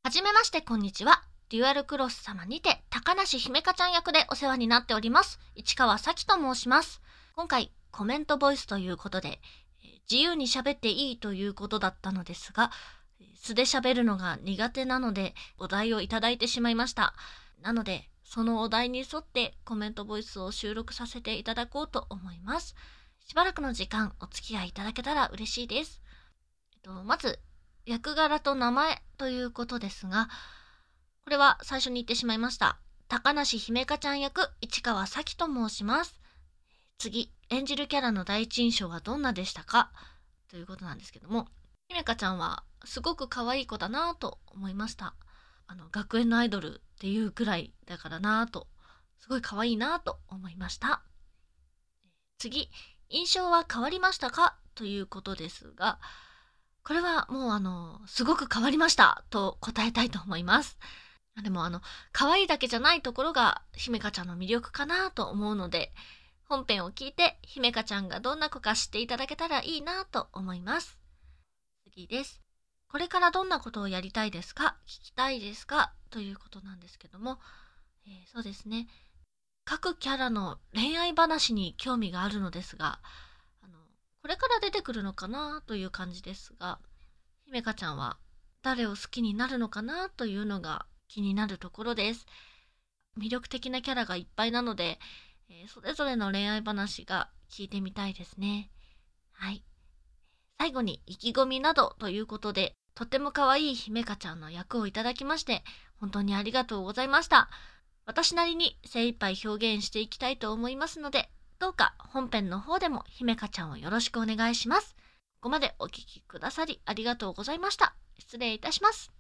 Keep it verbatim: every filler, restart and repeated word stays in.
はじめまして、こんにちは。デュアルクロス様にて、高梨姫香ちゃん役でお世話になっております。市川咲と申します。今回、コメントボイスということで、自由に喋っていいということだったのですが、素で喋るのが苦手なので、お題をいただいてしまいました。なので、そのお題に沿ってコメントボイスを収録させていただこうと思います。しばらくの時間お付き合いいただけたら嬉しいです。えっと、まず、役柄と名前ということですが、これは最初に言ってしまいました。高梨姫香ちゃん役、市川咲と申します。次、演じるキャラの第一印象はどんなでしたかということなんですけども、姫香ちゃんはすごく可愛い子だなぁと思いました。あの、学園のアイドルっていうくらいだからなぁと、すごい可愛いなぁと思いました。次、印象は変わりましたかということですが、これはもうあの、すごく変わりましたと答えたいと思います。でもあの、可愛いだけじゃないところが姫香ちゃんの魅力かなと思うので、本編を聞いて姫香ちゃんがどんな子か知っていただけたらいいなと思います。次です。これからどんなことをやりたいですか？聞きたいですか？ということなんですけども、えー、そうですね。各キャラの恋愛話に興味があるのですが、あの、これから出てくるのかなという感じですが、姫香ちゃんは誰を好きになるのかなというのが気になるところです。魅力的なキャラがいっぱいなので、えーそれぞれの恋愛話が聞いてみたいですね。はい。最後に意気込みなどということで、とっても可愛い姫香ちゃんの役をいただきまして、本当にありがとうございました。私なりに精一杯表現していきたいと思いますので、どうか本編の方でも姫香ちゃんをよろしくお願いします。ここまでお聞きくださりありがとうございました。失礼いたします。